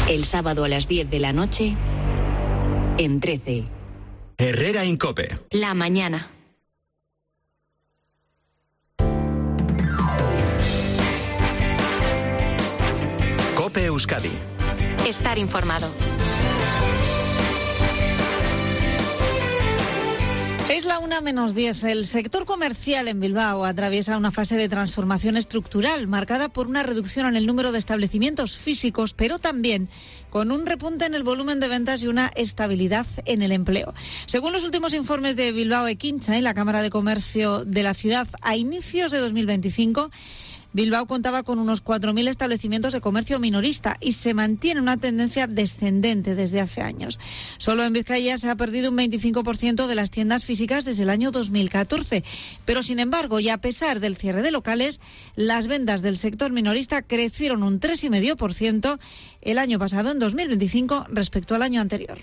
El sábado a las 10 de la noche, en 13. Herrera en COPE. La mañana. COPE Euskadi. Estar informado. Es la 1:10. El sector comercial en Bilbao atraviesa una fase de transformación estructural marcada por una reducción en el número de establecimientos físicos, pero también con un repunte en el volumen de ventas y una estabilidad en el empleo. Según los últimos informes de Bilbao Ekintza y la Cámara de Comercio de la ciudad, a inicios de 2025, Bilbao contaba con unos 4.000 establecimientos de comercio minorista y se mantiene una tendencia descendente desde hace años. Solo en Vizcaya se ha perdido un 25% de las tiendas físicas desde el año 2014. Pero, sin embargo, y a pesar del cierre de locales, las ventas del sector minorista crecieron un 3,5% el año pasado, en 2025, respecto al año anterior.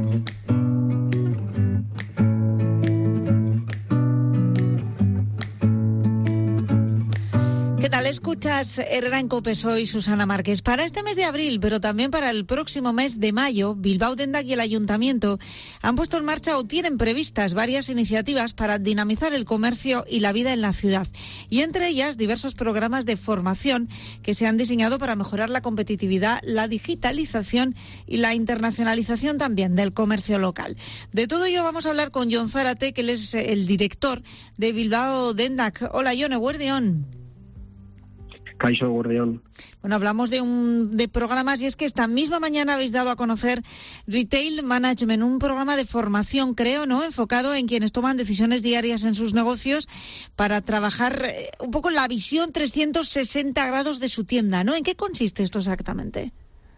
¿Qué tal? Escuchas Herrera en COPE, soy Susana Márquez. Para este mes de abril, pero también para el próximo mes de mayo, Bilbao Dendak y el Ayuntamiento han puesto en marcha o tienen previstas varias iniciativas para dinamizar el comercio y la vida en la ciudad. Y entre ellas, diversos programas de formación que se han diseñado para mejorar la competitividad, la digitalización y la internacionalización también del comercio local. De todo ello vamos a hablar con Jon Zárate, que él es el director de Bilbao Dendak. Hola, Jon, eguerdion. Kaixo, Gordeón. Bueno, hablamos de programas y es que esta misma mañana habéis dado a conocer Retail Management, un programa de formación, creo, ¿no?, enfocado en quienes toman decisiones diarias en sus negocios para trabajar un poco la visión 360 grados de su tienda, ¿no? ¿En qué consiste esto exactamente?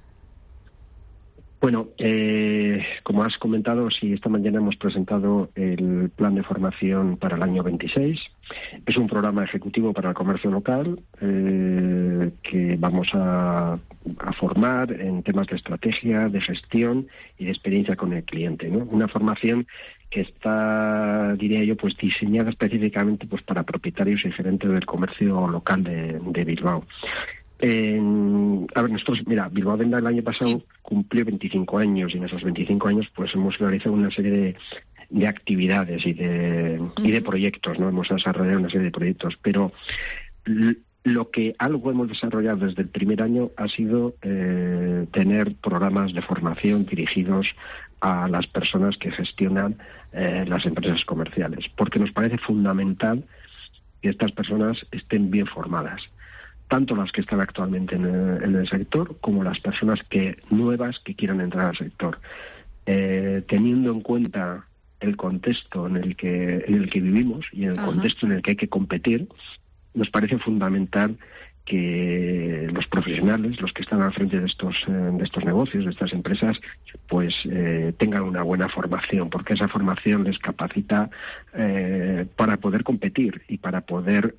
Bueno, como has comentado, sí, esta mañana hemos presentado el plan de formación para el año 26. Es un programa ejecutivo para el comercio local que vamos a formar en temas de estrategia, de gestión y de experiencia con el cliente, ¿no? Una formación que está, diría yo, pues diseñada específicamente pues para propietarios y gerentes del comercio local de Bilbao. Nosotros, mira, Bilbao Dendak el año pasado cumplió 25 años y en esos 25 años pues hemos realizado una serie de actividades y de proyectos, ¿no? Hemos desarrollado una serie de proyectos, pero lo que algo hemos desarrollado desde el primer año ha sido tener programas de formación dirigidos a las personas que gestionan las empresas comerciales, porque nos parece fundamental que estas personas estén bien formadas, tanto las que están actualmente en el sector como las personas nuevas que quieran entrar al sector, teniendo en cuenta el contexto en el que vivimos y en el contexto en el que hay que competir. Nos parece fundamental que los profesionales, los que están al frente de estos negocios, de estas empresas, pues tengan una buena formación, porque esa formación les capacita para poder competir y para poder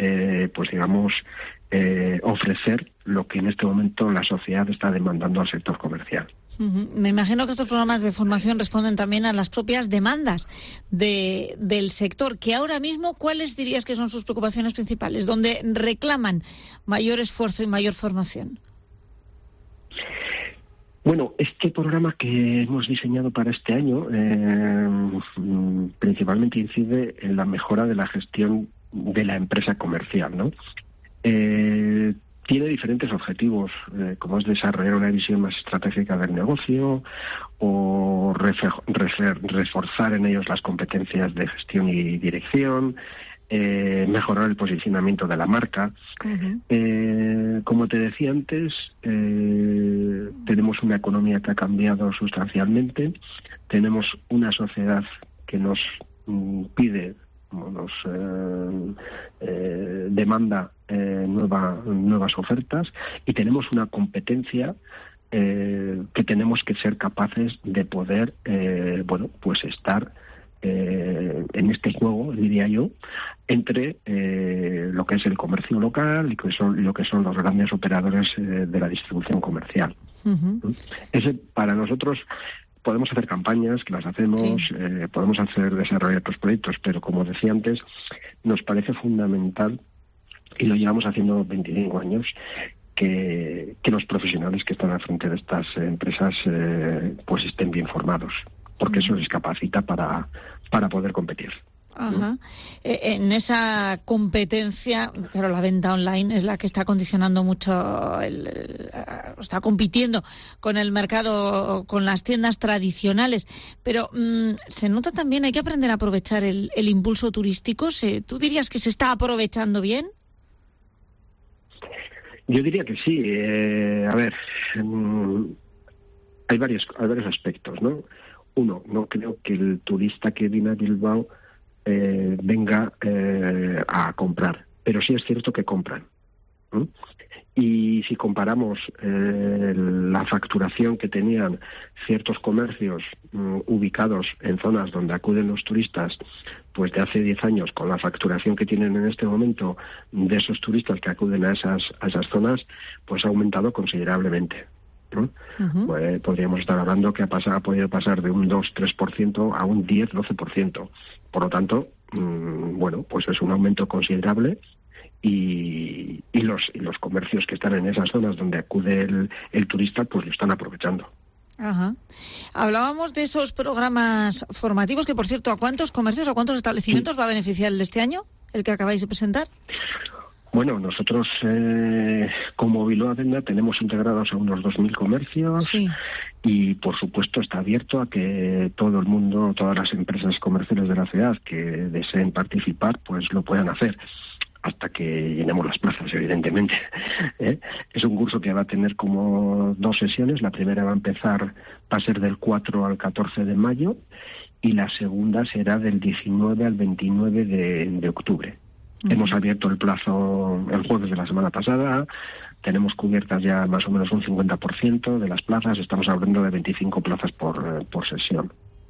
ofrecer lo que en este momento la sociedad está demandando al sector comercial. Me imagino que estos programas de formación responden también a las propias demandas del sector, que ahora mismo, ¿cuáles dirías que son sus preocupaciones principales, donde reclaman mayor esfuerzo y mayor formación? Bueno, este programa que hemos diseñado para este año principalmente incide en la mejora de la gestión de la empresa comercial, ¿no? Tiene diferentes objetivos, como es desarrollar una visión más estratégica del negocio o reforzar en ellos las competencias de gestión y dirección, mejorar el posicionamiento de la marca. Como te decía antes, tenemos una economía que ha cambiado sustancialmente, tenemos una sociedad que nos pide, nos demanda nuevas ofertas, y tenemos una competencia que tenemos que ser capaces de poder estar en este juego, diría yo, entre lo que es el comercio local y lo que son los grandes operadores de la distribución comercial. Ese, para nosotros, podemos hacer campañas, que las hacemos, sí. Podemos desarrollar otros proyectos, pero como decía antes, nos parece fundamental, y lo llevamos haciendo 25 años, que los profesionales que están al frente de estas empresas pues estén bien formados, porque eso les capacita para poder competir. Ajá. En esa competencia, claro, la venta online es la que está condicionando mucho, está compitiendo con el mercado, con las tiendas tradicionales, pero se nota también, hay que aprender a aprovechar el impulso turístico. ¿Tú dirías que se está aprovechando bien? Yo diría que sí. Hay varios aspectos, ¿no? Uno, no creo que el turista que viene a Bilbao venga a comprar, pero sí es cierto que compran. Y si comparamos la facturación que tenían ciertos comercios ubicados en zonas donde acuden los turistas pues de hace 10 años con la facturación que tienen en este momento de esos turistas que acuden a esas zonas, pues ha aumentado considerablemente. Pues podríamos estar hablando que ha podido pasar de un 2-3% a un 10-12%. Por lo tanto, pues es un aumento considerable y los comercios que están en esas zonas donde acude el turista, pues lo están aprovechando. Ajá. Hablábamos de esos programas formativos que, por cierto, ¿a cuántos comercios, a cuántos establecimientos va a beneficiar el de este año, el que acabáis de presentar? Bueno, nosotros como Bilbao Adenda tenemos integrados a unos 2.000 comercios, sí. Y por supuesto está abierto a que todo el mundo, todas las empresas comerciales de la ciudad que deseen participar, pues lo puedan hacer, hasta que llenemos las plazas, evidentemente. Es un curso que va a tener como 2 sesiones. La primera va a ser del 4 al 14 de mayo y la segunda será del 19 al 29 de octubre. Hemos abierto el plazo el jueves de la semana pasada, tenemos cubiertas ya más o menos un 50% de las plazas, estamos hablando de 25 plazas por sesión.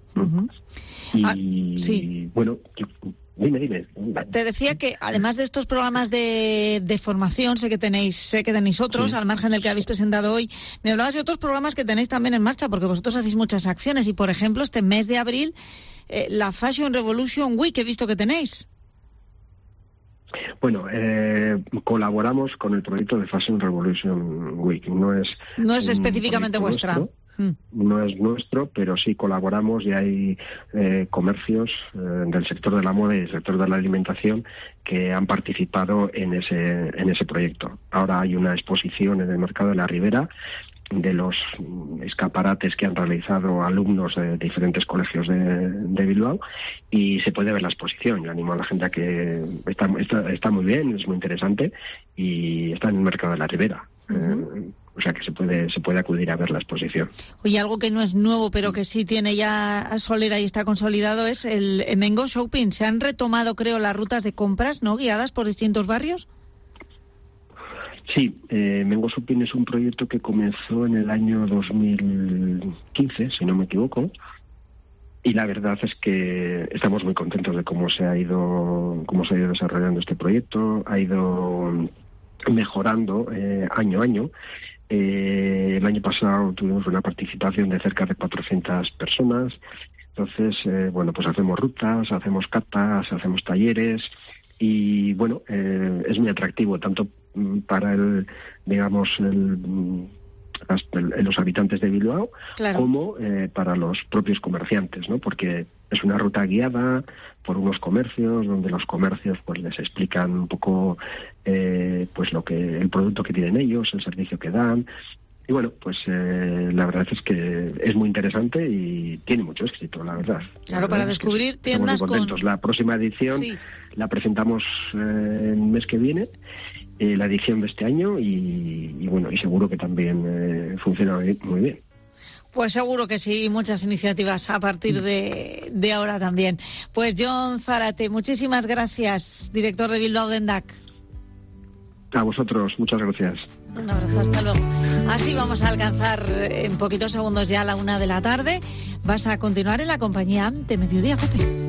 Sí. Bueno, dime. Te decía que además de estos programas de formación, sé que tenéis otros, sí, al margen del que habéis presentado hoy, me hablabas de otros programas que tenéis también en marcha, porque vosotros hacéis muchas acciones y, por ejemplo, este mes de abril, la Fashion Revolution Week, he visto que tenéis. Bueno, colaboramos con el proyecto de Fashion Revolution Week. No es específicamente vuestra. No es nuestro, pero sí colaboramos y hay comercios del sector de la moda y del sector de la alimentación que han participado en ese proyecto. Ahora hay una exposición en el Mercado de la Ribera de los escaparates que han realizado alumnos de diferentes colegios de Bilbao y se puede ver la exposición. Yo animo a la gente a que está muy bien, es muy interesante y está en el Mercado de la Ribera. O sea que se puede acudir a ver la exposición. Oye, algo que no es nuevo, pero que sí tiene ya solera y está consolidado es el Mengo Shopping. Se han retomado, creo, las rutas de compras, ¿no?, guiadas por distintos barrios. Sí, Mengo Shopping es un proyecto que comenzó en el año 2015, si no me equivoco, y la verdad es que estamos muy contentos de cómo se ha ido desarrollando este proyecto, ha ido mejorando año a año. El año pasado tuvimos una participación de cerca de 400 personas. Entonces, pues hacemos rutas, hacemos catas, hacemos talleres y bueno, es muy atractivo tanto para los habitantes de Bilbao, claro, como para los propios comerciantes, ¿no? Porque es una ruta guiada por unos comercios, donde los comercios pues les explican un poco pues el producto que tienen ellos, el servicio que dan. Y bueno, pues la verdad es que es muy interesante y tiene mucho éxito, la verdad. Claro, para descubrir tiendas con... La próxima edición la presentamos el mes que viene, la edición de este año y bueno, y seguro que también funciona muy bien. Pues seguro que sí, muchas iniciativas a partir de ahora también. Pues Jon Zárate, muchísimas gracias, director de Bilbao Dendac. A vosotros, muchas gracias. Un abrazo, hasta luego. Así vamos a alcanzar en poquitos segundos ya la 1 de la tarde. Vas a continuar en la compañía de Mediodía Cope.